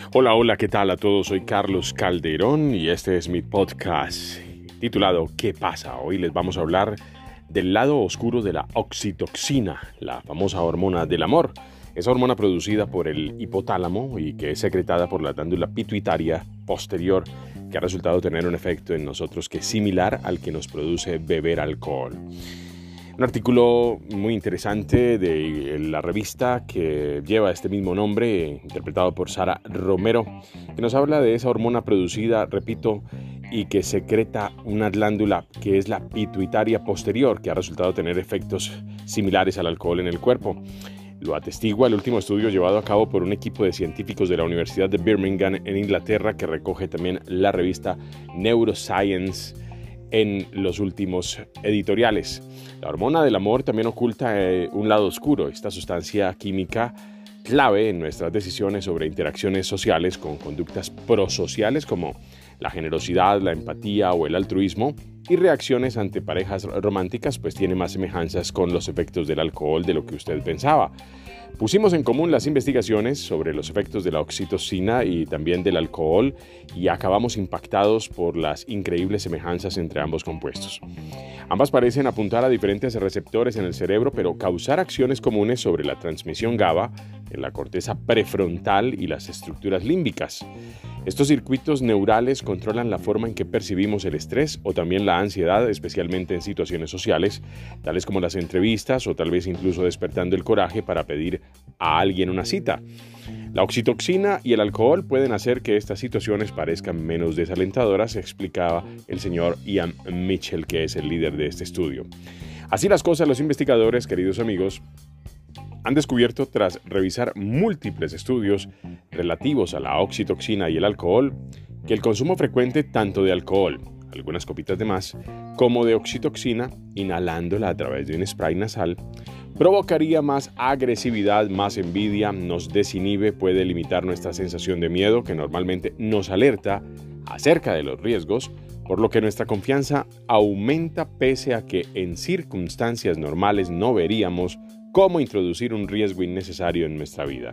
Hola, hola, ¿qué tal a todos? Soy Carlos Calderón y este es mi podcast titulado ¿Qué pasa? Hoy les vamos a hablar del lado oscuro de la oxitoxina, la famosa hormona del amor. Esa hormona producida por el hipotálamo y que es secretada por la glándula pituitaria posterior, que ha resultado tener un efecto en nosotros que es similar al que nos produce beber alcohol. Un artículo muy interesante de la revista que lleva este mismo nombre, interpretado por Sara Romero, que nos habla de esa hormona producida, repito, y que secreta una glándula que es la pituitaria posterior, que ha resultado tener efectos similares al alcohol en el cuerpo. Lo atestigua el último estudio llevado a cabo por un equipo de científicos de la Universidad de Birmingham en Inglaterra, que recoge también la revista Neuroscience en los últimos editoriales. La hormona del amor también oculta un lado oscuro, esta sustancia química clave en nuestras decisiones sobre interacciones sociales con conductas prosociales como la generosidad, la empatía o el altruismo, y reacciones ante parejas románticas, pues tiene más semejanzas con los efectos del alcohol de lo que usted pensaba. Pusimos en común las investigaciones sobre los efectos de la oxitocina y también del alcohol y acabamos impactados por las increíbles semejanzas entre ambos compuestos. Ambas parecen apuntar a diferentes receptores en el cerebro, pero causar acciones comunes sobre la transmisión GABA en la corteza prefrontal y las estructuras límbicas. Estos circuitos neurales controlan la forma en que percibimos el estrés o también la ansiedad, especialmente en situaciones sociales, tales como las entrevistas o tal vez incluso despertando el coraje para pedir a alguien una cita. La oxitoxina y el alcohol pueden hacer que estas situaciones parezcan menos desalentadoras, explicaba el señor Ian Mitchell, que es el líder de este estudio. Así las cosas, los investigadores, queridos amigos, han descubierto, tras revisar múltiples estudios relativos a la oxitoxina y el alcohol, que el consumo frecuente tanto de alcohol, algunas copitas de más, como de oxitoxina, inhalándola a través de un spray nasal, provocaría más agresividad, más envidia, nos desinhibe, puede limitar nuestra sensación de miedo que normalmente nos alerta acerca de los riesgos, por lo que nuestra confianza aumenta pese a que en circunstancias normales no veríamos cómo introducir un riesgo innecesario en nuestra vida.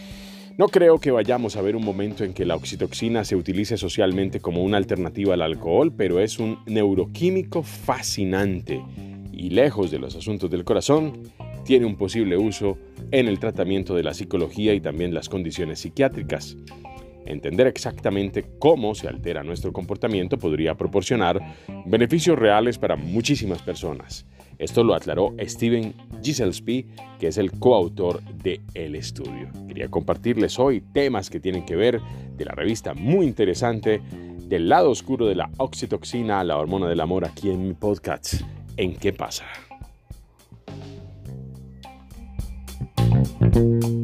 No creo que vayamos a ver un momento en que la oxitoxina se utilice socialmente como una alternativa al alcohol, pero es un neuroquímico fascinante y, lejos de los asuntos del corazón, tiene un posible uso en el tratamiento de la psicología y también las condiciones psiquiátricas. Entender exactamente cómo se altera nuestro comportamiento podría proporcionar beneficios reales para muchísimas personas. Esto lo aclaró Steven Gillespie, que es el coautor del estudio. Quería compartirles hoy temas que tienen que ver de la revista muy interesante del lado oscuro de la oxitoxina, la hormona del amor, aquí en mi podcast, ¿En qué pasa?